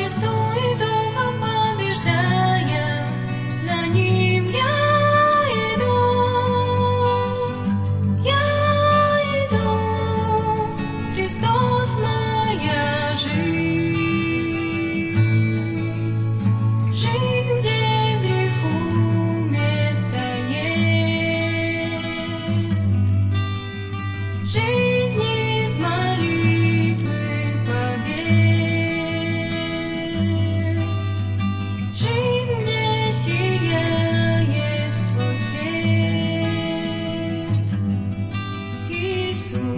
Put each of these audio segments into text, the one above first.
Христу и Духом побеждая, за Ним я иду, Христос моя жизнь, жизнь, где греху места нет, жизнь из молитвы побед, жизнь, где сияет Твой свет, Иисус.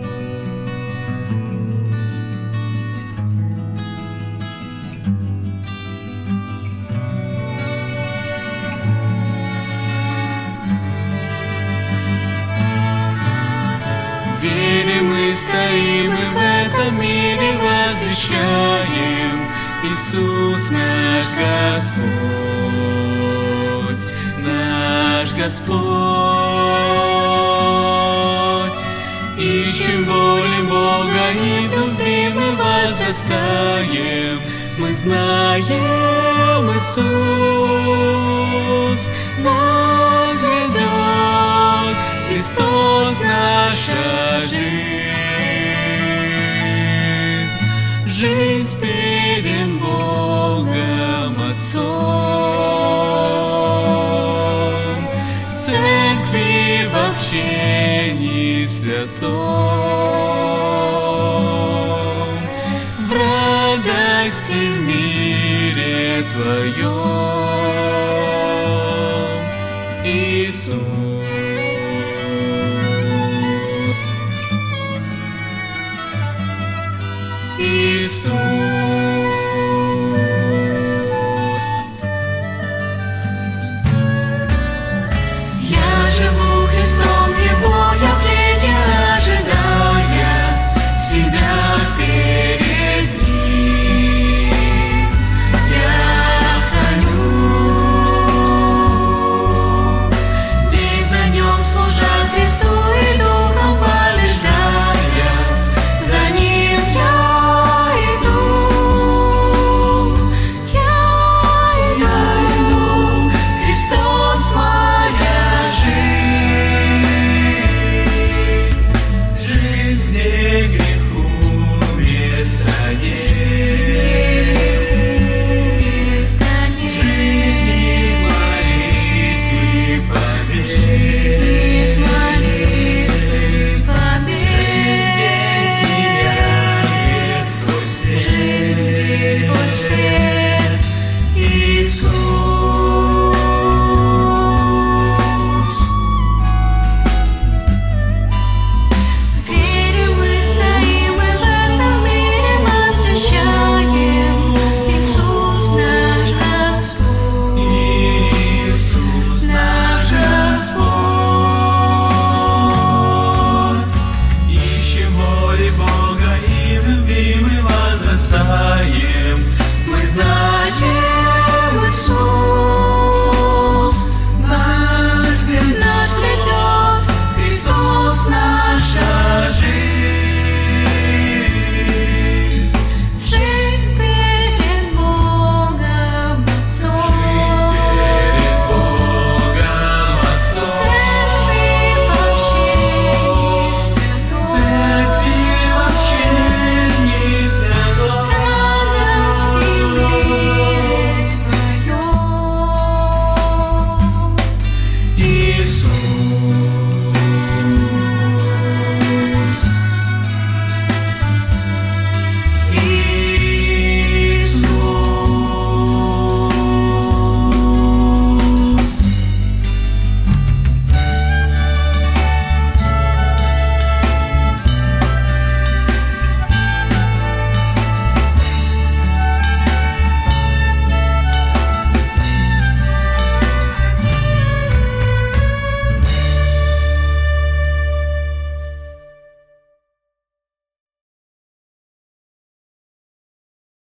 Верим и стоим, и в этом мире возвещаем: Иисус наш Господь, наш Господь. Ищем воли Бога, и в любви мы возрастаем. Мы знаем, Иисус наш грядет, Христос наша жизнь, жизнь перед Богом Отцом, в церкви, в общении святом, в радости в мире Твоем, Иисус. Иисус.